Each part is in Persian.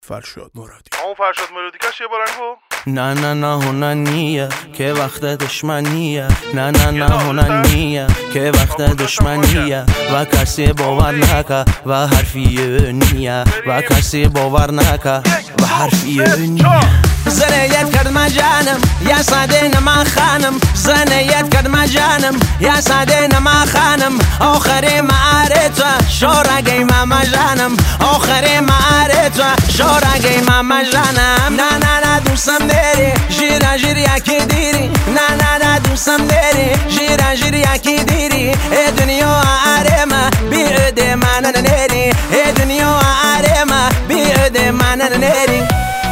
فرشاد مرادی. اون فرشاد مرادی کش یه بارنگو نه نه نه هننیه که وقت دشمنیه، نه نه نه هننیه که وقت دشمنیه و کسی باور نکه و حرفی نیه و کسی باور نکه و حرفی نیه. زنیت کرد من جانم یا ساده نما خانم، زنیت کرد من جانم یا ساده نما خانم. آخر معارض شورگی ماما جانم، آخر معارض شورگی ماما جانم. نه نه نه دوستم داری جیرا جیریا کی دیری، نه نه نه دوستم داری جیرا جیریا کی دیری. ای دنیا آرما بی اد من نری، ای دنیا آرما بی اد من نری.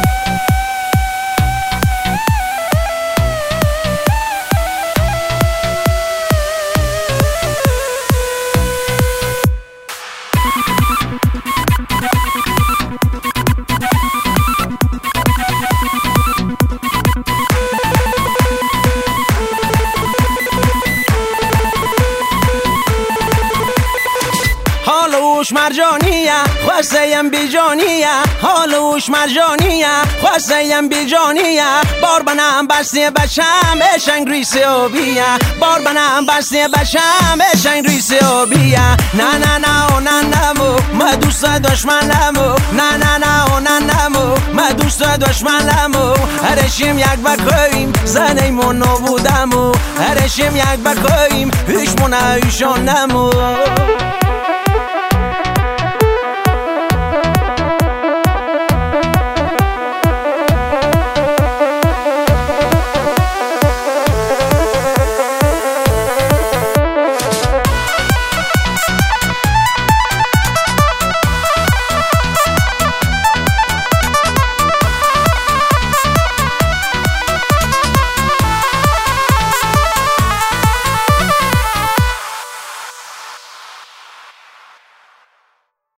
حالوش مرجانیه خواستیم بیجانیه، حالوش مرجانیه خواستیم بیجانیه. بار بنام بسته بشم اشنگ ریسی و بیه، بار بنام بسته بشم اشنگ ریسی و بیه. نه نه نه و نه نمو ما دوست دشمنمو، نه نه نه و نه نمو ما دوست دشمنمو. هرشیم یک بکویم زنیمون نبودمو، هرشیم یک بکویم هیچ منایشون نمو.